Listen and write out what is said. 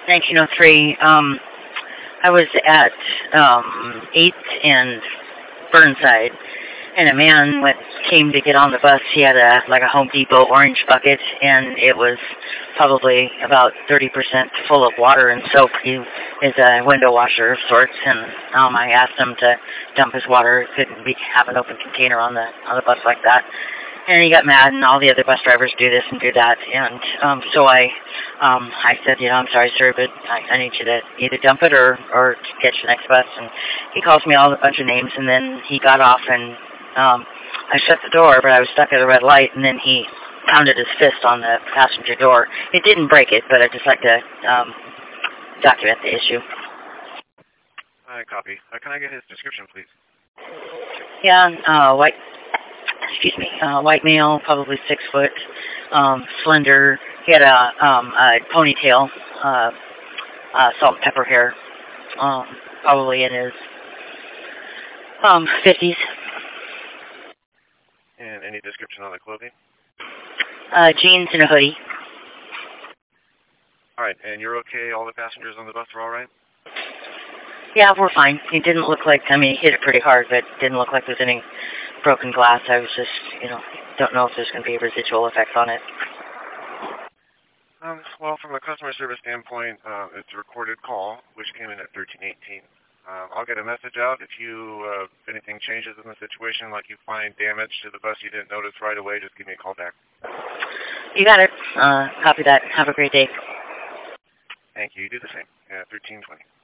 1903. I was at 8th and Burnside, and a man came to get on the bus. He had a Home Depot orange bucket, and it was probably about 30% full of water and soap. He is a window washer of sorts, and I asked him to dump his water. Couldn't have an open container on the bus like that. And he got mad, and all the other bus drivers do this and do that. And so I said, I'm sorry, sir, but I need you to either dump it or catch the next bus. And he calls me all a bunch of names, and then he got off, and I shut the door, but I was stuck at a red light, and then he pounded his fist on the passenger door. It didn't break it, but I'd just like to document the issue. I copy. Can I get his description, please? Yeah, white male, probably 6 foot, slender. He had a ponytail, salt and pepper hair, probably in his 50s. And any description on the clothing? Jeans and a hoodie. All right, and you're okay? All the passengers on the bus are all right? Yeah, we're fine. It didn't look like, he hit it pretty hard, but it didn't look like there was any broken glass. I was just, don't know if there's going to be a residual effect on it. Well, from a customer service standpoint, it's a recorded call, which came in at 1318. I'll get a message out if anything changes in the situation, like you find damage to the bus you didn't notice right away, just give me a call back. You got it. Copy that. Have a great day. Thank you. You do the same. 1320.